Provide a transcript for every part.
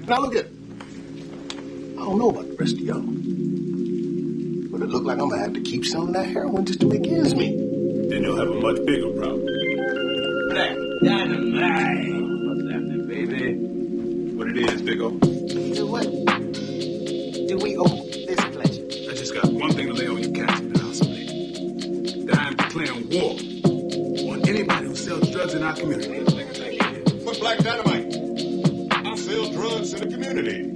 Now look at it. I don't know about the rest of y'all, but it look like I'm gonna have to keep some of that heroin just to make ends meet. Then you'll have a much bigger problem. Black Dynamite. What's happening, baby? What it is, Big O? Do what? Do we owe this pleasure? I just got one thing to lay on you cats in the house, baby. That I am declaring war on anybody who sells drugs in our community. But Black Dynamite, I sell drugs in the community.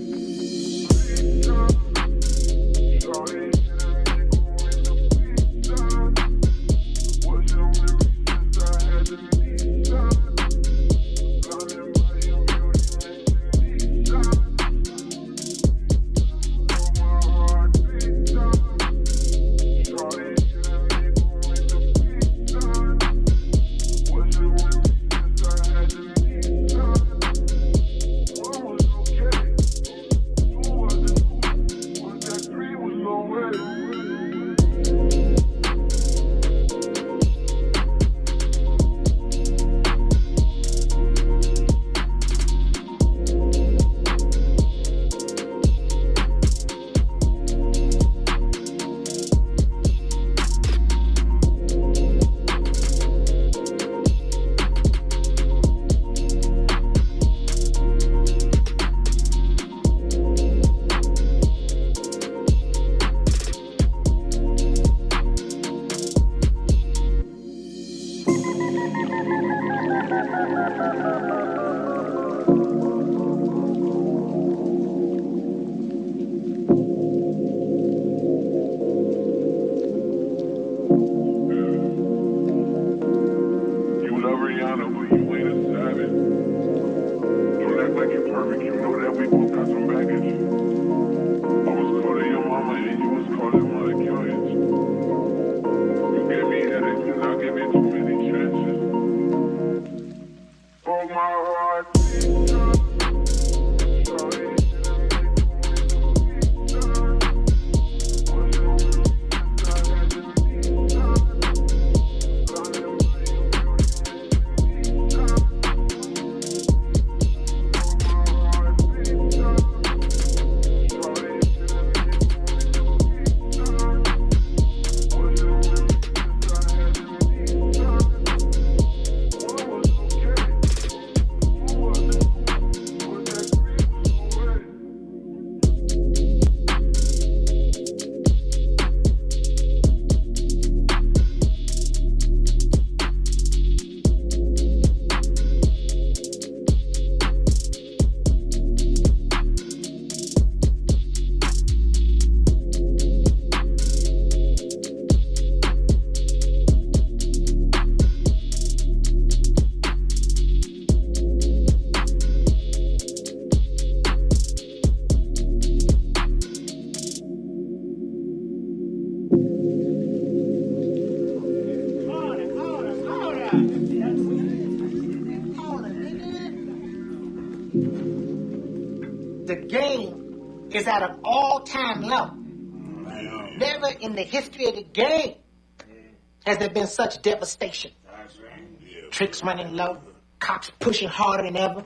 The game is at an all-time low. Never in the history of the game has there been such devastation. Tricks running low, cops pushing harder than ever.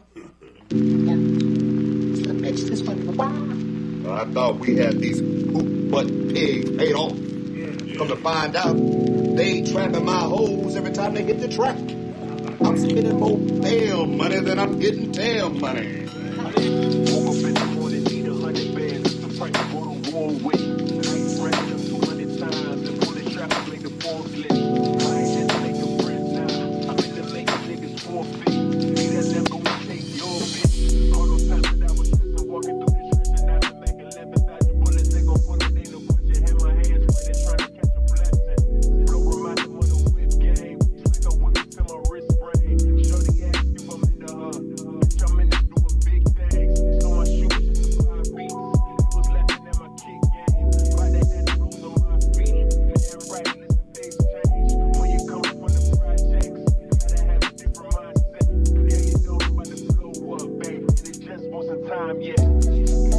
And so makes this one for a while. I thought we had these boot-butt pigs paid off. Come to find out, they trapping my hoes every time they hit the track. I'm spending more bail money than I'm getting tail money. Woke up in the morning, need 100 bands. The price to go to war with. I ain't ran them 200 times and pull the traffic like the forklift. I ain't in the making friends now. I'm in the making niggas forfeit. See that left gonna take your bitch. All those times that I was just walking through the streets and now I'm making 11,000 bullets. They gon' pull it, they gon' put your hammer hands with it, trying to catch a blessing. Flow remind them of the whip game. Slick up with me till my wrist brain. Shorty ask if I'm into her. Bitch, I'm in it doing big things. So my shoes just 5 beats. It was laughing at my kick game. By the head rules on my feet. And right, listen, things change. When you come from the projects, you gotta have a different mindset. Yeah, you know I'm about to blow up, babe. And it just wasn't time yet.